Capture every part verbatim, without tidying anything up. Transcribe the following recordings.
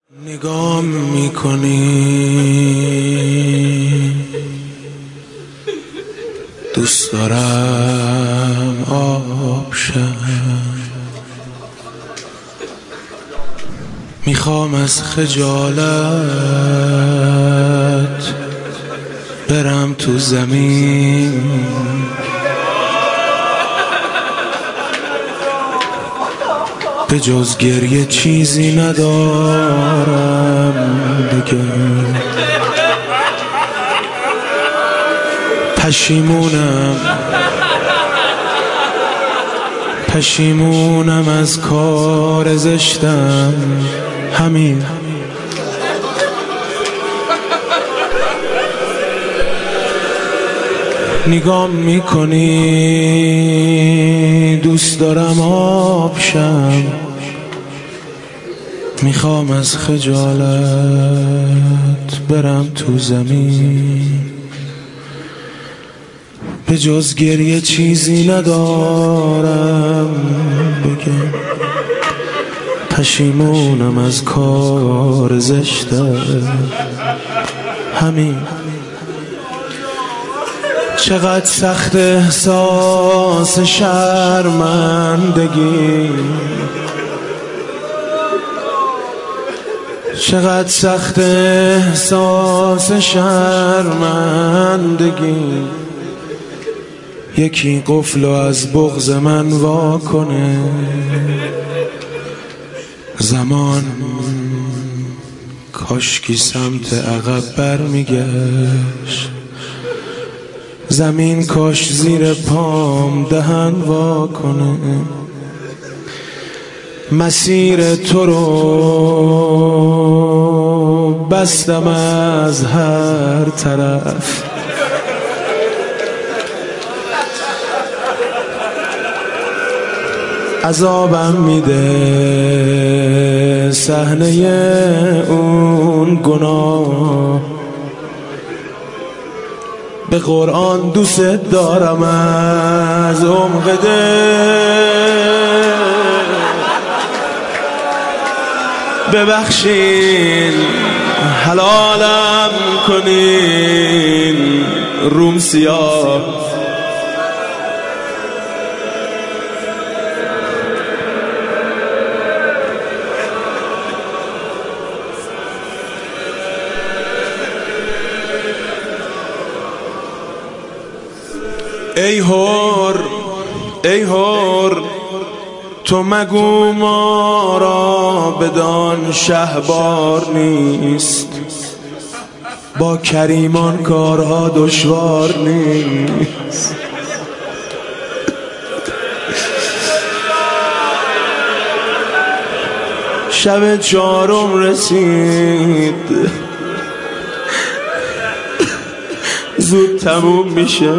نگام میکنی دوست دارم آب شم، میخوام از خجالت برم تو زمین، به جز گریه چیزی ندارم بگم. پشیمونم پشیمونم از کار زشتم، همین. نگام میکنی دوست دارم آب شم، میخوام از خجالت برم تو زمین، به جز گریه چیزی ندارم بگم. پشیمونم از کار زشتم، همین. چقدر سخت احساس شرمندگی، چقدر سخت احساس شرمندگی. یکی قفلو از بغض من وا کنه، زمان کاشکی سمت عقب برمیگشت، زمین کاش زیر پام دهن وا کنه. مسیر تو رو بستم از هر طرف، عذابم میده صحنه اون گناه. به قرآن دوست دارم از عمق دل، ببخشین حلالم کنین روم سیاه. ای هور ای هور تو مگو ما را بدان شهبار نیست، با کریمان کارها دشوار نیست. شب چهارم رسید، زود تموم میشه.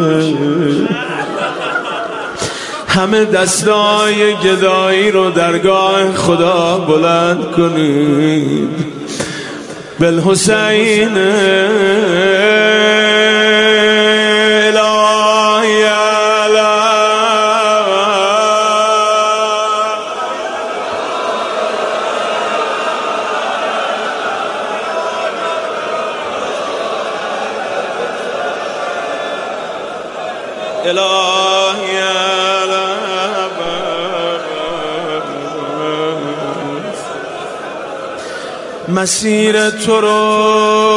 همه دستای گدایی رو درگاه خدا بلند کنید. بالحسین الهی علی الهی علی مسیر تو رو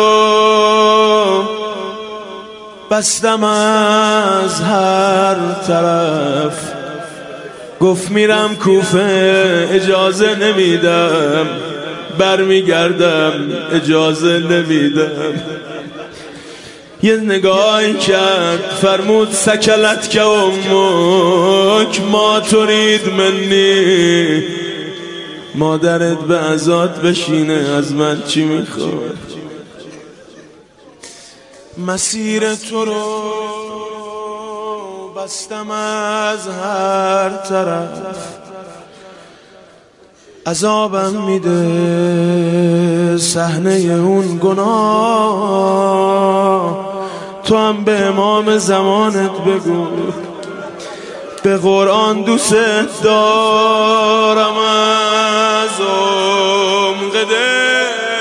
بستم از هر طرف. گفت میرم کوفه اجازه نمیدم، برمیگردم اجازه نمیدم. یه نگاهی کرد فرمود سکلت که امک ما ترید منی، مادرت به عزات بشینه از من چی میخواد. مسیر تو رو بستم از هر طرف، عذابم میده صحنه اون گناه. تو هم به امام زمانت بگو به قرآن دوست دارم از عمق دل.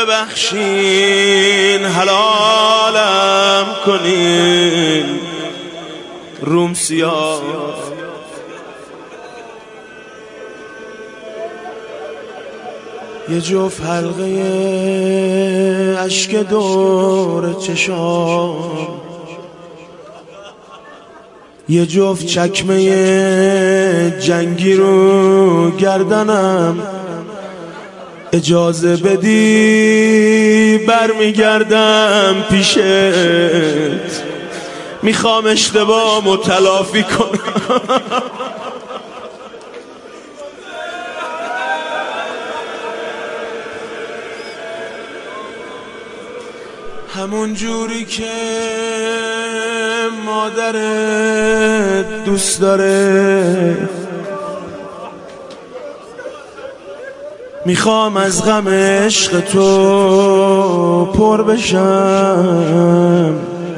ببخشین حلالم کنین روم سیاه. یه جفت حلقه اشک دور چشام، یه جفت چکمه جنگی رو گردنم، اجازه بدی برمیگردم پیشت، میخوام اشتباهمو تلافی کنم. همون جوری که مادرت دوست داره، میخوام از غم عشق تو پر بشم،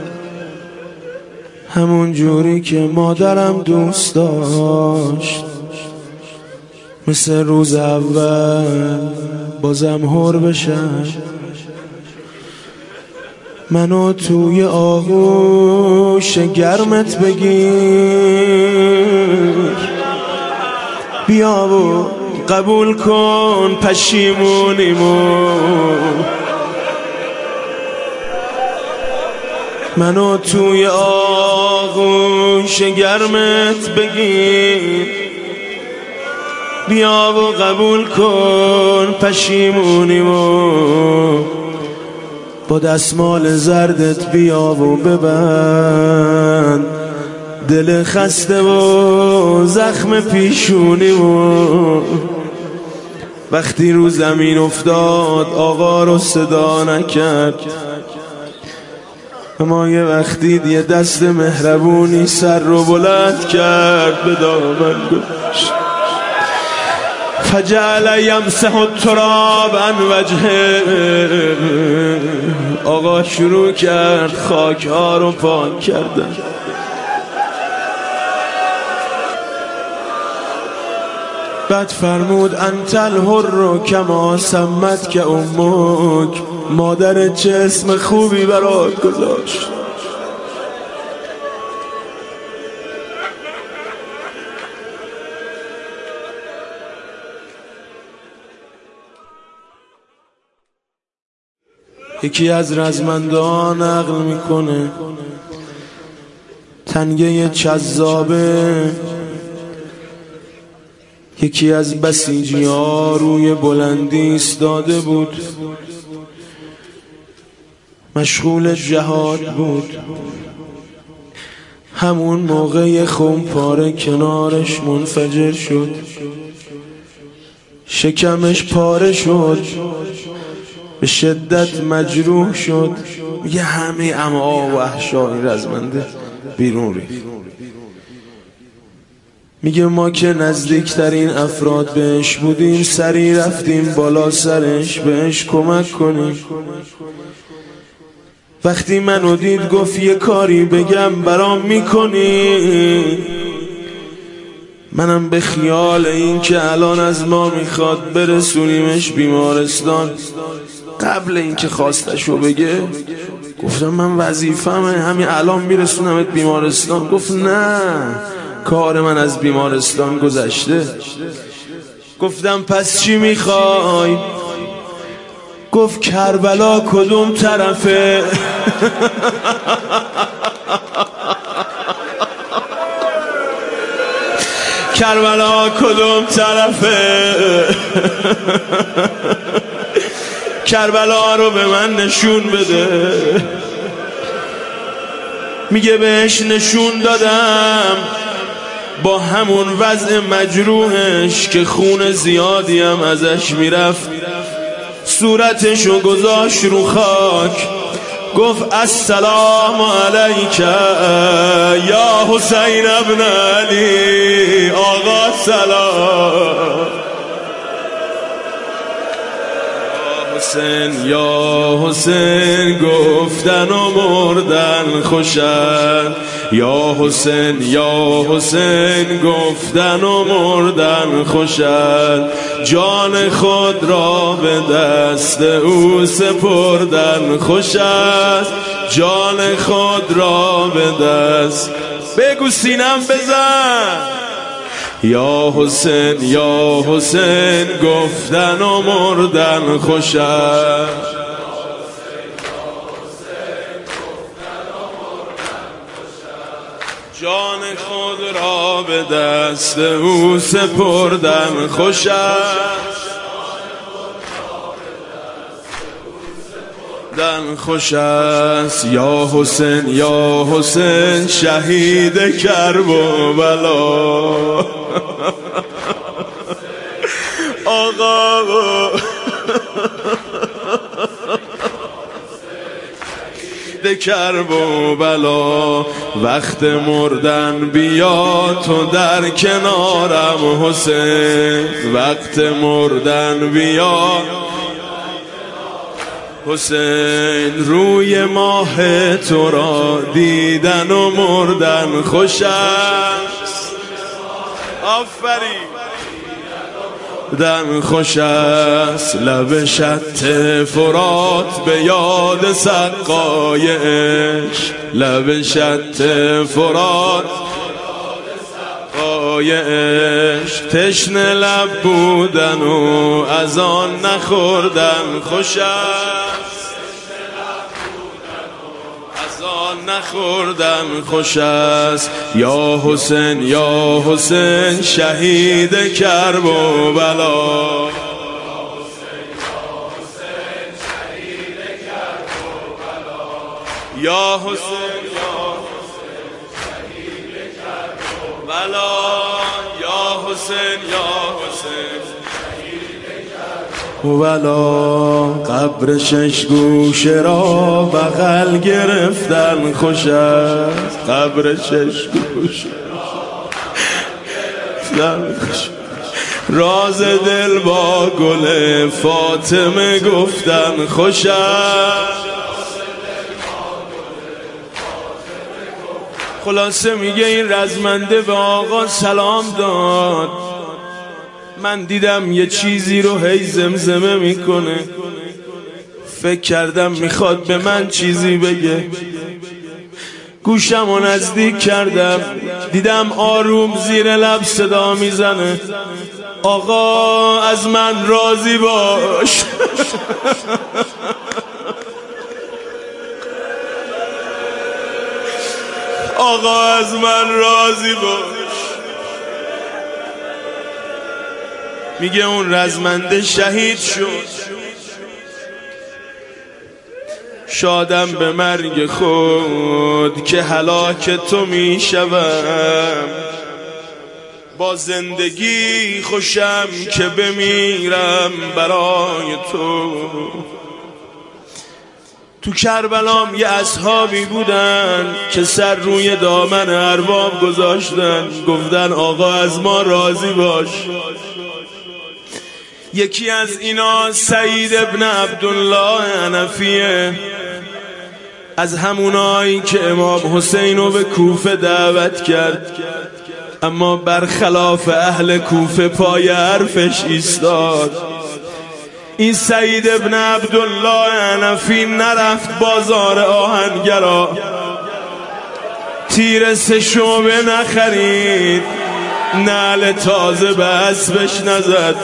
همون جوری که مادرم دوست داشت، مثل روز اول بازم هر بشم. منو توی آغوش گرمت بگیر، بیا و قبول کن پشیمونیمو، منو توی آغوش گرمت بگیر، بیا و قبول کن پشیمونیمو، با دستمال زردت بیا و ببند دل خسته و زخم پیشونیمو. وقتی رو زمین افتاد آقا رو صدا نکرد، اما یه وقتی یه دست مهربونی سر رو بلند کرد، به دامن گذاشت. فجعل یمسح التراب عن وجهه، آقا شروع کرد خاک ها رو پاک کردن. بعد فرمود انت الحر کما سمت که امک، مادرت چه اسم خوبی برات گذاشت. یکی از رزمندان نقل میکنه تنگه چذابه، یکی از بسیجی ها روی بلندی ایستاده بود، مشغول جهاد بود. همون موقع خمپاره کنارش منفجر شد، شکمش پاره شد، به شدت مجروح شد. میگه همه امعا و احشای رزمنده بیرون ریخت. میگه ما که نزدیکترین افراد بهش بودیم، سری رفتیم بالا سرش بهش کمک کنیم. وقتی منو دید گفت یه کاری بگم برام میکنی؟ منم به خیال این که الان از ما میخواد برسونیمش بیمارستان، قبل اینکه خواستشو بگه گفتم من وظیفه‌مه همین الان میرسونمت بیمارستان. گفت نه، کار من از بیمارستان گذشته. گفتم پس چی میخوای؟ گفت کربلا کدوم طرفه؟ کربلا کدوم طرفه؟ کربلا رو به من نشون بده. میگه بهش نشون دادم، با همون وضع مجروحش که خون زیادی هم ازش میرفت، صورتشو گذاشت رو خاک، گفت السلام علیک یا حسین ابن علی. آقا سلام. حسین یا حسین گفتن و مردن خوشن، یا حسین یا حسین گفتن و مردن خوش است، جان خود را به دست او سپردن خوش است، جان خود را به دست. بگو سینم بزن. یا حسین یا حسین گفتن و مردن خوش است، جان خود را به دست او سپردن خوش است، دن خوش است. یا حسین یا حسین شهید کرب و بلا. آقا شهید کرب و بلا، وقت مردن بیا تو در کنارم حسین، وقت مردن بیا حسین، روی ماه تو را دیدن و مردن خوش است. آفرین. دن خوش است، لب شط فرات به یاد سقایش، لب شط فرات عشق، تشنه لب بودن و از آن نخوردن خوش است، از آن نخوردن خوش است. یا حسین یا حسین شهید کرب و بلا، یا حسین بلا، یا حسین یا حسین بلا. قبر شش گوشه را بغل گرفتن خوش است، قبر شش گوشه گرفتن خوش است، راز دل با گل فاطمه گفتن خوش است. خلاصه میگه این رزمنده به آقا سلام داد، من دیدم یه چیزی رو هی زمزمه میکنه، فکر کردم میخواد به من چیزی بگه، گوشم رو نزدیک کردم دیدم آروم زیر لب صدا میزنه، آقا از من راضی باش. آقا از من راضی باش. میگه اون رزمنده شهید شد، شادم به مرگ خود که هلاک تو میشوم، با زندگی خوشم که بمیرم برای تو. تو کربلام یه اصحابی بودن که سر روی دامن ارباب گذاشتن، گفتن آقا از ما راضی باش. یکی از اینا سعید ابن عبدالله حنفیه، از همونایی که امام حسین رو به کوفه دعوت کرد، اما برخلاف اهل کوفه پای حرفش ایستاد. این سعید ابن عبدالله حنفی نرفت بازار آهنگرا، تیر سه شعبه نخرید، نعل تازه به اسبش نزد.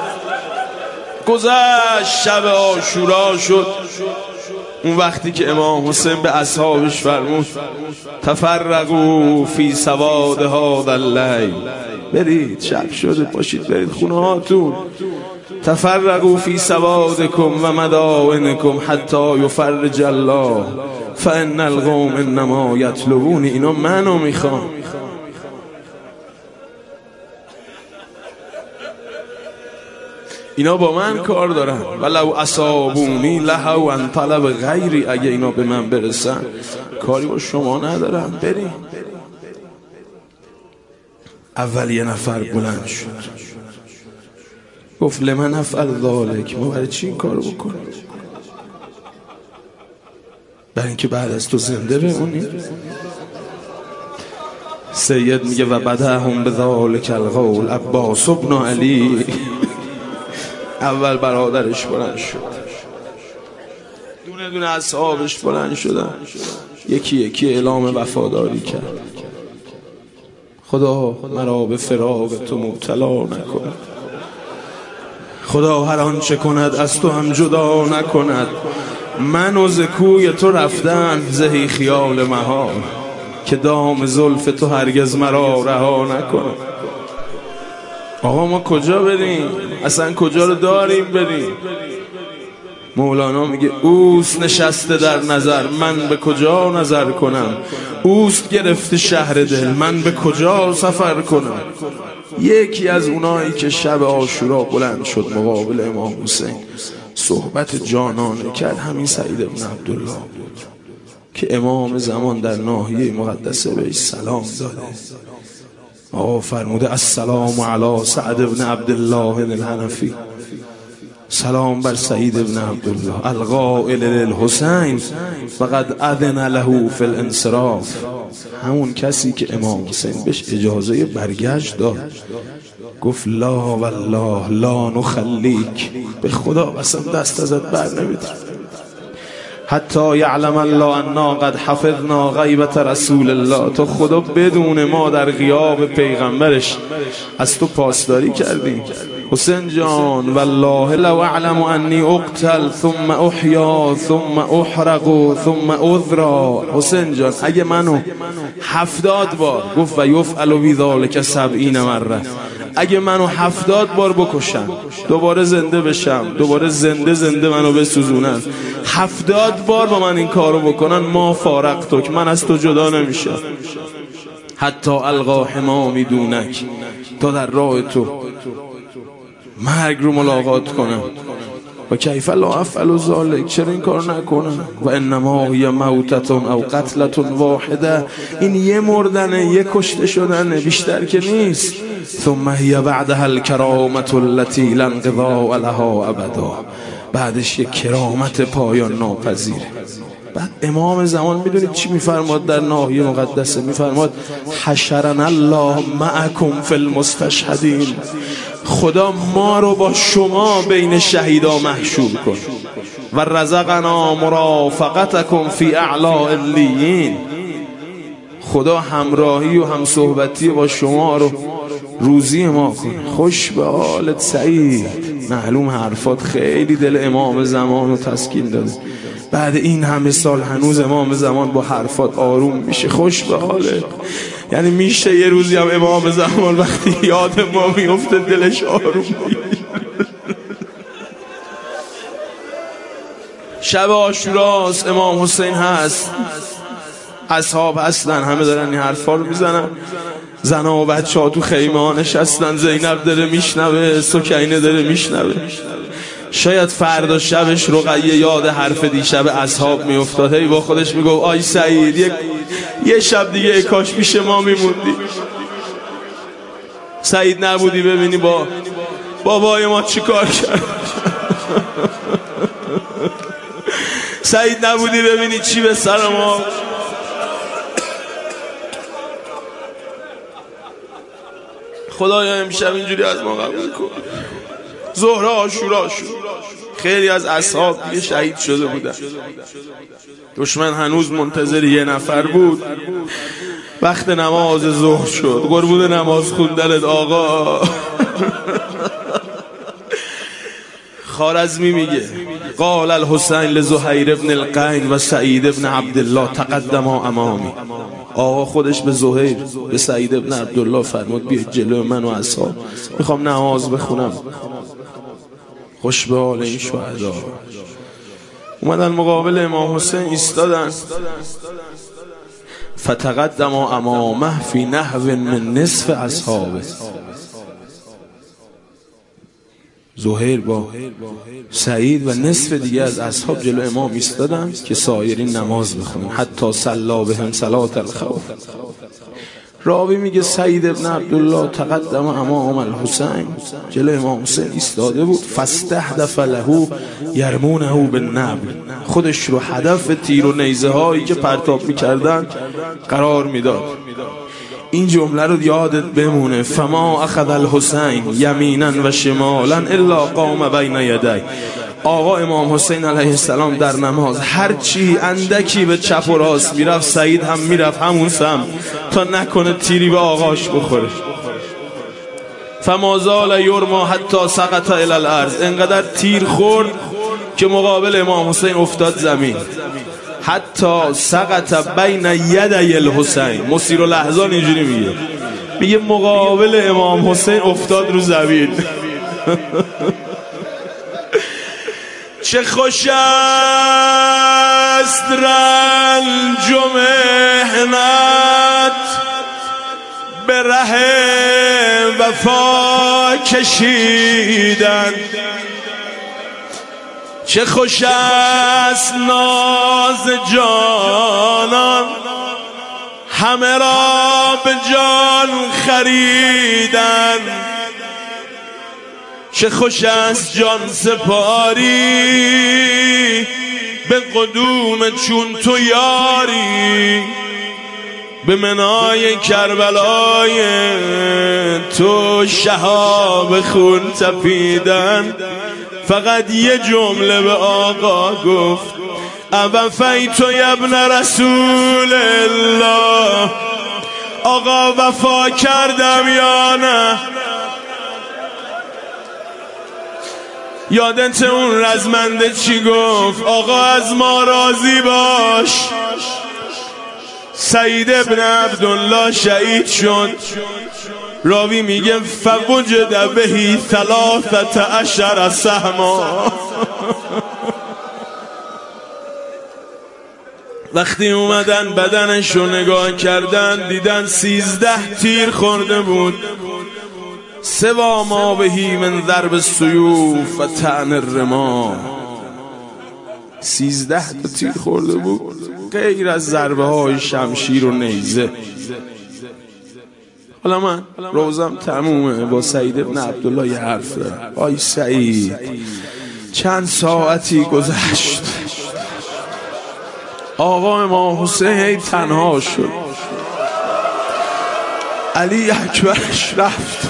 گذشت شب عاشورا شد، اون وقتی که امام حسین به اصحابش فرمود تفرقوا فی سواد هذا اللیل، برید شب شده باشید برید خونه هاتون، تفرقوا فی سوادکم و مدائنکم حتی یفرج الله فان القوم انما یطلبون. اینا منو میخوان، اینا با من کار دارن. ولو اصابونی لهو ان طلب غیری، اگه اینا به من برسن کاری با شما ندارم، بریم. اول یه نفر بلند شد گفت لمن افعل ذلک، ما برای چی این کارو بکنیم؟ برای اینکه بعد از تو زنده بمونیم. سید میگه و بدهم بذالک القول عباس ابن علی. اول برادرش بلند شد، دونه دونه اصحابش بلند شدن، یکی یکی اعلام وفاداری کرد. خدا مرا به فراق تو مبتلا نکند، خدا هر آنچه کند از تو هم جدا نکند. من و زکوی تو رفتن زهی خیال محال، که دام زلف تو هرگز مرا رها نکند. آقا ما کجا بریم؟ اصلا کجا رو داریم بریم؟ مولانا میگه اوست نشسته در نظر، من به کجا نظر کنم. اوست گرفته شهر دل، من به کجا سفر کنم. یکی از اونایی که شب عاشورا بلند شد مقابل امام حسین صحبت جانانه کرد، همین سعید بن عبدالله بود که امام زمان در ناحیه مقدسه بهش سلام داده. آقا فرموده السلام علی سعد بن عبدالله الحنفی، سلام بر سعید بن عبدالله القائل للحسین فقد اذن له فی الانصراف. همون کسی که امام حسین بهش اجازه برگشت داد. گفت لا والله لا نخلیک، به خدا قسم دست ازت بر نمی‌دارم حتی یعلم الله انا قد حفظنا غیبت رسول الله، تو خدا بدون ما در غیاب پیغمبرش از تو پاسداری کردیم. حسین جان والله لو اعلم انی اقتل ثم احیا ثم احرق ثم اذرا. حسین جان اگه منو هفتاد بار، گفت و یفعل بی ذلک سبعین مره، اگه منو هفتاد بار بکشن دوباره زنده بشم، دوباره زنده زنده منو بسوزونن، هفتاد بار با من این کارو بکنن، ما فارقتک، من از تو جدا نمیشم. حتی القا حمامی دونک، تا در راه تو مرگ رو ملاقات کنم. و کیف لا افعل ذلک، چرا این کار نکنم؟ و انما هی موتة او قتلة واحده، این یه مردنه، یه کشته شدنه، بیشتر که نیست. ثم هی بعدها الکرامة التي لا انقضاء لها ابدا، بعدش یه کرامت پایان ناپذیره. بعد امام زمان میدونید چی میفرماد در ناحیه مقدسه؟ میفرماد حشرنا الله معکم فی المستشهدین، خدا ما رو با شما بین شهیدا محشور کن. و رزقنا مرافقتکم فی اعلی علیین، خدا همراهی و همصحبتی با شما رو روزی ما کن. خوش به حالت سعید. معلوم حرفات خیلی دل امام زمان رو تسکین داده. بعد این همه سال هنوز امام زمان با حرفات آروم میشه. خوش به حالت. یعنی میشه یه روزی هم امام زمان وقتی یاد ما میفته دلش آروم میشه. شب عاشوراست، امام حسین هست، اصحاب هستن، همه دارن این حرفا رو میزنن. زنا و بچه ها تو خیمه ها نشستن، زینب داره میشنوه، سکینه داره میشنوه. شاید فردا شبش رقیه یاد حرف دیشب اصحاب میافتاد، هی با خودش میگو آی سعید یک... یه شب دیگه ای کاش پیش ما میموندی، سعید نبودی ببینی با بابای ما چی کار کرد، سعید نبودی ببینی چی به سر ما. خدایا امشب اینجوری از ما قبول کن. ظهر عاشورا شد، خیلی از اصحاب دیگه شهید شده بودن، دشمن هنوز منتظر یه نفر بود. وقت نماز ظهر شد، قربون نماز خوندنت آقا. خارزمی میگه قال الحسین لزهیر ابن القین و سعید ابن عبدالله تقدما امامی. آقا خودش به زهیر به سعید ابن عبدالله فرمود بیا جلو من و اصحاب میخوام نماز بخونم. خوش به حال این شهدا. اومدن مقابل امام حسین ایستادن. فتقدم امامه فی نحو من نصف اصحابه. زهیر با سعید و نصف دیگه از اصحاب جلو امام ایستادن که سایرین نماز بخونن. حتی صلی بهم صلاة الخوف. راوی میگه سعید ابن عبدالله تقدم امام الحسین، جلو امام حسین ایستاده بود. فاستهدف له یرمونه بالنبل، خودش رو هدف تیر و نیزه هایی که پرتاب میکردن قرار میداد. این جمله رو یادت بمونه. فما اخذ الحسین یمینا و شمالا الا قام بین یدی. آقا امام حسین علیه السلام در نماز هر چی اندکی به چپ و راست میرفت، سعید هم میرفت همون سم تا نکنه تیری به آقاش بخوره. فما زال یرما حتی سقط الی الارض. انقدر تیر خورد که مقابل امام حسین افتاد زمین. حتی سقط بین یدی الحسین. مسیر الاحزان اینجوری میگه، میگه مقابل امام حسین افتاد رو زمین. چه خوش است رنج و محنت به ره وفا کشیدن. چه خوش است ناز جانان همه را به جان خریدن. چه خوش است جان سپاری به قدوم چون تو یاری. به منای کربلای تو شهاب خون تپیدن. فقط یه جمله به آقا گفت اوفیت ابن رسول الله. آقا وفا کردم یا نه؟ یادت اون رزمنده چی گفت؟ آقا از ما راضی باش. سعید ابن عبدالله شهید شد. راوی میگه فوجد بهی ثلاثت عشر سهما. وقتی اومدن بدنش رو نگاه کردن دیدن سیزده تیر خورده بود. سوا ما بهی من ضرب السیوف و طعن الرماح. سیزده تا تیر خورده بود غیر از ضربه های شمشیر و نیزه. حالا من روزم تمومه با سعید ابن عبدالله یه حرف دارم. آی سعید، چند ساعتی گذشت آقا امام حسین تنها شد. علی اکبرش رفت.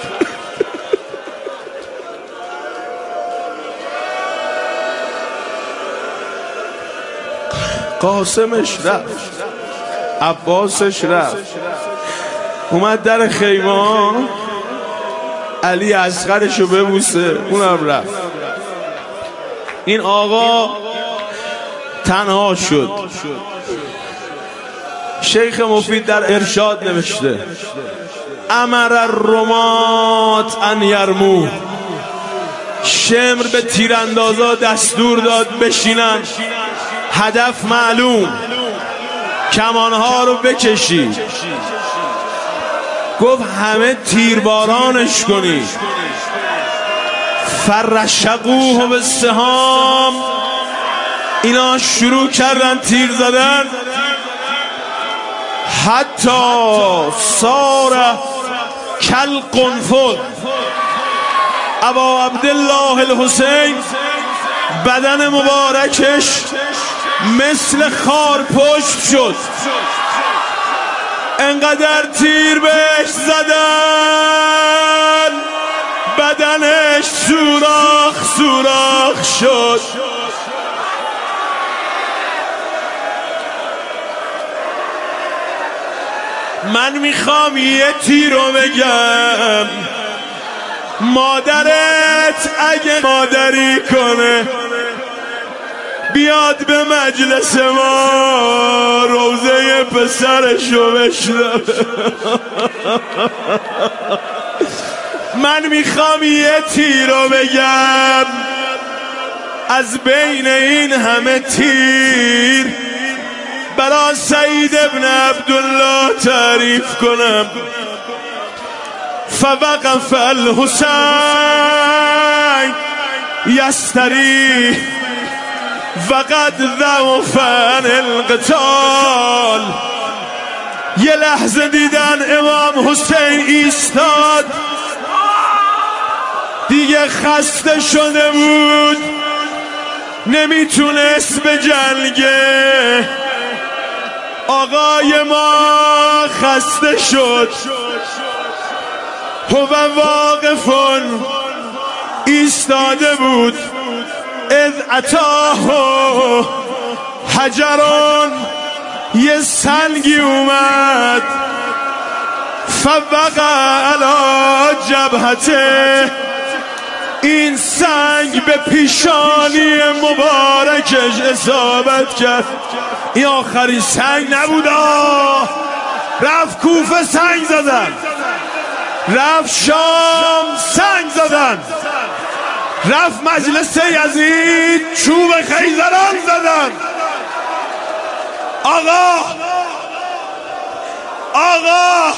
قاسمش رفت. عباسش رفت. اومد در خیمه علی اصغرشو ببوسه، اونم رفت. این آقا تنها شد. شیخ مفید در ارشاد نوشته امر الرمات ان یرمو. شمر به تیراندازا دستور داد بشینن، هدف معلوم، کمانها رو بکشید. گفت همه تیربارانش کنید. فرشقوه بالسهام. اینا شروع کردن تیر زدن حتی صار کل قنفذ. ابا عبدالله الحسین بدن مبارکش مثل خار پشت شد. انقدر تیر بهش زدن بدنش سوراخ سوراخ شد. من میخوام یه تیر رو بگم. مادرت اگه مادری کنه بیاد به مجلس ما روزه پسرشو بشنوه. من میخوام یه تیر رو بگم از بین این همه تیر برای سعید ابن عبدالله تعریف کنم. فوقف الحسین یستری وقد ضعف عن القتال. یه لحظه دیدن امام حسین ایستاد، دیگه خسته شده بود، نمیتونست به جنگه. آقای ما خسته شد، هو واقفون ایستاده بود، اذ اتاه حجرون، یه سنگی اومد، فوقع علی جبهته، این سنگ به پیشانی مبارکش اصابت کرد. این آخرین سنگ نبود، رفت کوفه سنگ زدن، رفت شام سنگ زدن، رفت مجلس یزید چوب خیزران زدن. آقا آقا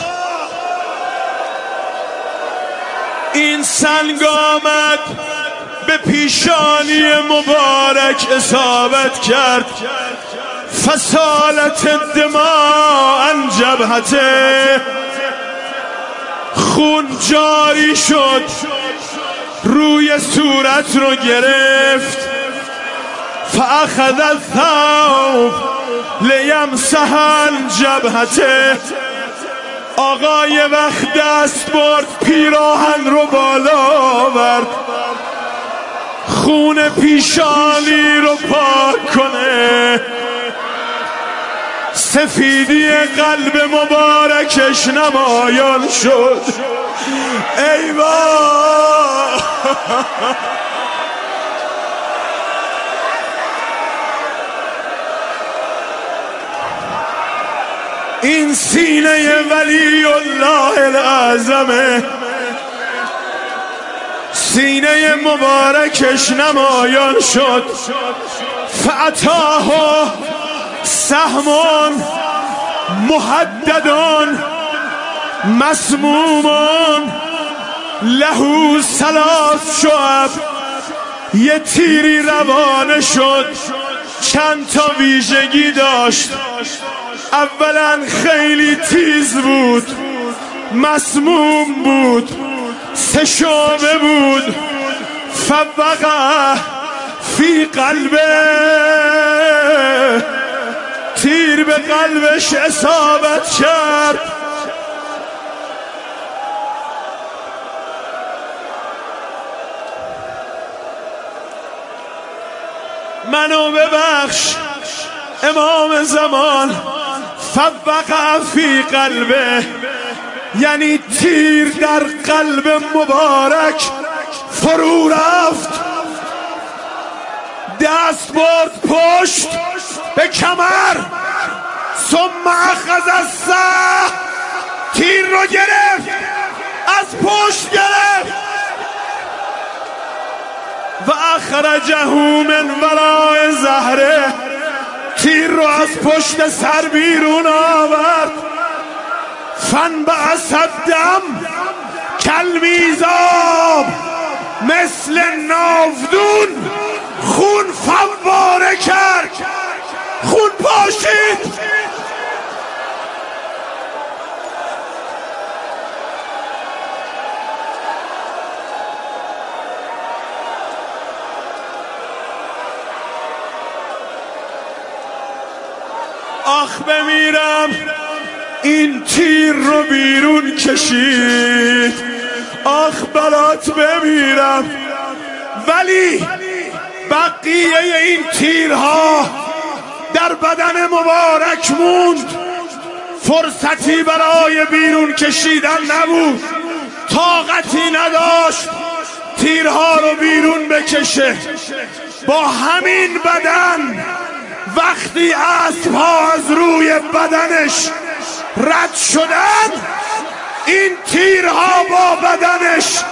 این سنگ آمد به پیشانی مبارک اصابت کرد، فسالت دماء عن جبهته، خون جاری شد، روی صورت رو گرفت، فاخذ الثوب لیمسح عن جبهته، آقای وقت دست برد پیراهن رو بالا آورد، خون پیشانی رو پاک کنه، سفیدی قلب مبارکش نمایان شد. ای وای این سینه ولی الله الاعظمه، سینه مبارکش نمایان شد، فاتاه سهم محددون مسمومون له ثلاث شعب، یه تیری روانه شد، چند تا ویژگی داشت. اولا خیلی تیز بود، مسموم بود، سه شعبه بود، فوقع فی قلبه، تیر به قلبش اصابت کرد. منو ببخش امام زمان، فوقع فی قلبه یعنی تیر در قلب مبارک فرو رفت، دست برد پشت به کمر، ثم اخذ السهم، تیر رو گرفت، از پشت گرفت، و اخرجه من وراء ظهره، تیر رو از پشت سر بیرون آورد، فانبعث الدم کالمیزاب مثل ناودون، خون فواره کرد، خون پاشید. آخ بمیرم، این تیر رو بیرون کشید، آخ برات بمیرم. ولی بقیه این تیرها در بدن مبارک موند، فرصتی برای بیرون کشیدن نبود، طاقتی نداشت تیرها رو بیرون بکشه. با همین بدن وقتی اسب‌ها از روی بدنش رد شدن، این تیرها با بدنش